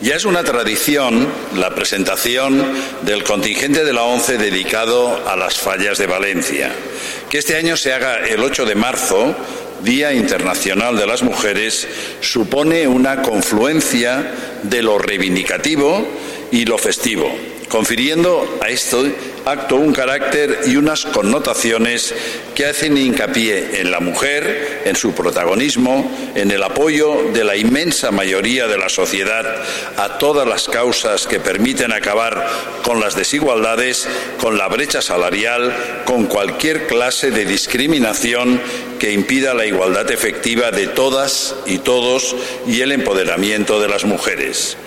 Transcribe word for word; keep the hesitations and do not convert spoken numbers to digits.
Ya es una tradición la presentación del contingente de la ONCE dedicado a las fallas de Valencia. Que este año se haga el ocho de marzo, Día Internacional de las Mujeres, supone una confluencia de lo reivindicativo y lo festivo, confiriendo a este acto un carácter y unas connotaciones que hacen hincapié en la mujer, en su protagonismo, en el apoyo de la inmensa mayoría de la sociedad a todas las causas que permiten acabar con las desigualdades, con la brecha salarial, con cualquier clase de discriminación que impida la igualdad efectiva de todas y todos y el empoderamiento de las mujeres.